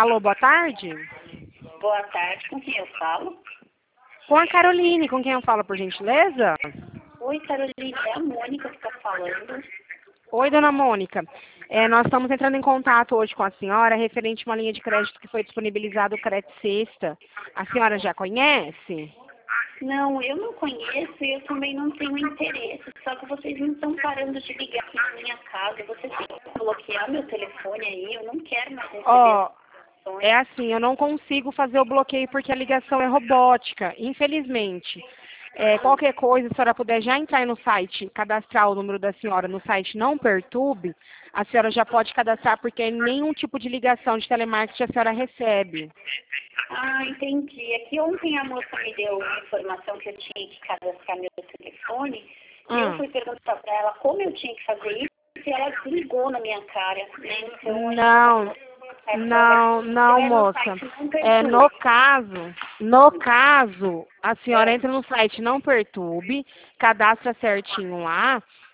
Alô, boa tarde. Boa tarde, com quem eu falo? Com a Caroline, com quem eu falo, por gentileza? Oi, Caroline, é a Mônica que está falando. Oi, dona Mônica. Nós estamos entrando em contato hoje com a senhora referente a uma linha de crédito que foi disponibilizada, o Crédito Sexta. A senhora já conhece? Não, eu não conheço e eu também não tenho interesse. Só que vocês não estão parando de ligar aqui na minha casa. Vocês têm que bloquear meu telefone aí. Eu não quero mais receber ligações. É assim, eu não consigo fazer o bloqueio porque a ligação é robótica, infelizmente. Qualquer coisa, se a senhora puder já entrar aí no site, cadastrar o número da senhora no site Não Perturbe, a senhora já pode cadastrar porque nenhum tipo de ligação de telemarketing a senhora recebe. Ah, entendi. Aqui ontem a moça me deu a informação que eu tinha que cadastrar meu telefone. E eu fui perguntar para ela como eu tinha que fazer isso e ela desligou na minha cara. Né? Então, Não, moça. No caso, a senhora entra no site Não Perturbe, cadastra certinho lá